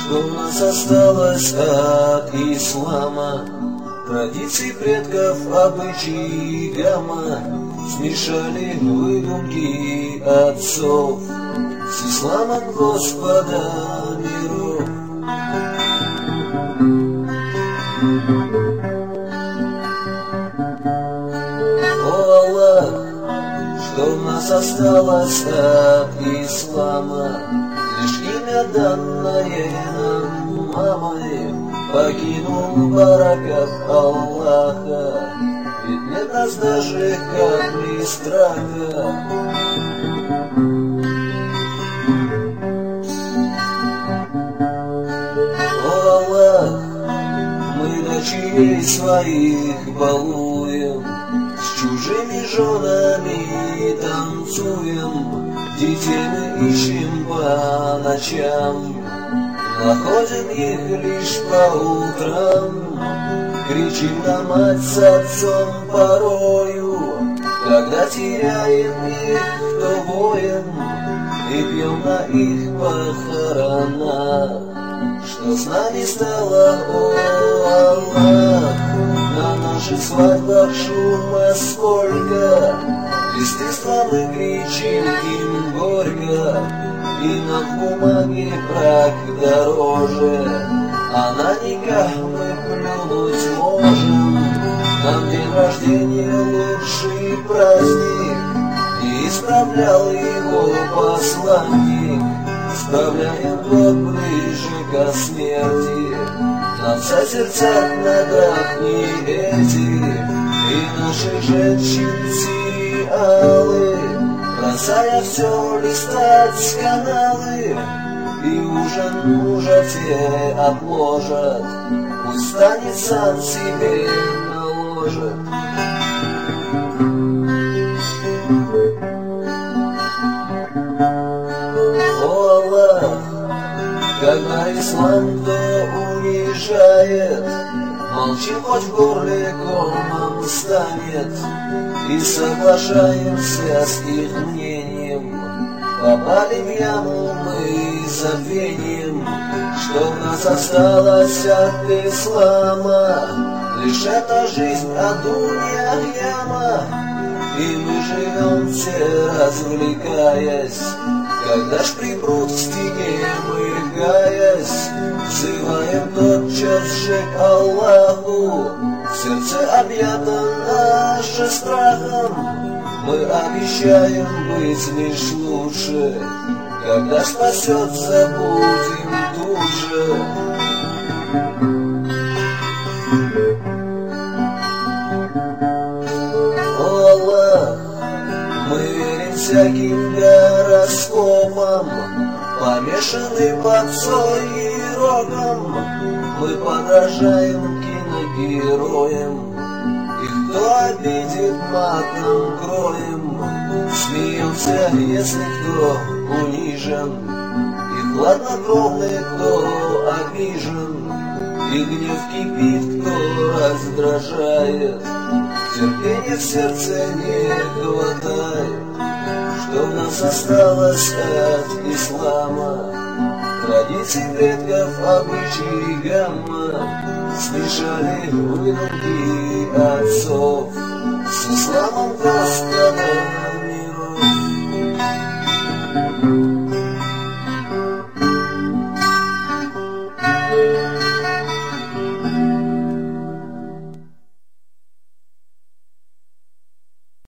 Что у нас осталось от ислама? Традиции предков, обычаи гамма смешали выдумки отцов с исламом Господа миров. О Аллах, что у нас осталось от ислама? Лишь имя, данное нам мамой, покинул баракат Аллаха, ведь нет нас даже капли страха. О Аллах, мы дочерей своих балуем, с чужими женами танцуем, детей мы ищем по ночам, находим их лишь по утрам. Кричим на мать с отцом порою, когда теряем их, то воем, и пьем на их похоронах. Что с нами стало, о Аллах? На наших свадьбах шума сколько, естества мы кричим им горько, и нам в бумаге брак дороже, а на никах мы плюнуть можем. Нам день рождения лучший праздник, и исправлял его посланник. Справляем год ближе ко смерти, нам созерцать надо дни эти, и наших женщин сериалы, бросая все листать каналы, и ужин мужа те отложат, пусть станет сам себе наложит. О Аллах, когда ислам-то уезжает, молчим, хоть в горле комом станет, и соглашаемся с их мнением. Попали в яму мы забвением, что в нас осталось от ислама, лишь эта жизнь, а дунья яма. И мы живем все, развлекаясь, когда ж припрут к стене мы, гаясь, взываем тотчас же к Аллаху, в сердце объято наше страхом. Мы обещаем быть лишь лучше, когда спасется, будем тут же. О Аллах, мы верим всяким гороскопам, помешаны попсой и роком. Мы подражаем киногероям, и кто обидит, матом кроем. Смеемся, если кто унижен, и хладнокровный, кто обижен, и гнев кипит, кто раздражает. Терпения в сердце не хватает, что в нас осталось от ислама. Традиции предков, обычаи гамма смешали выдумки отцов с исламом Господа миров.